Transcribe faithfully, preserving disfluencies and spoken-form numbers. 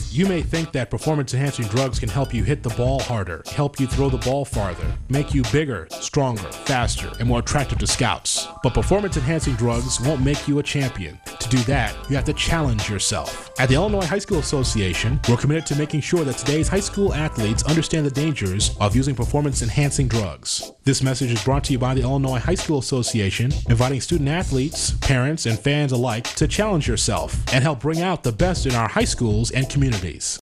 You may think that performance-enhancing drugs can help you hit the ball harder, help you throw the ball farther, make you bigger, stronger, faster, and more attractive to scouts. But performance-enhancing drugs won't make you a champion. To do that, you have to challenge yourself. At the Illinois High School Association, we're committed to making sure that today's high school athletes understand the dangers of using performance-enhancing drugs. This message is brought to you by the Illinois High School Association, inviting student athletes, parents, and fans alike to challenge yourself and help bring out the best in our high schools and communities.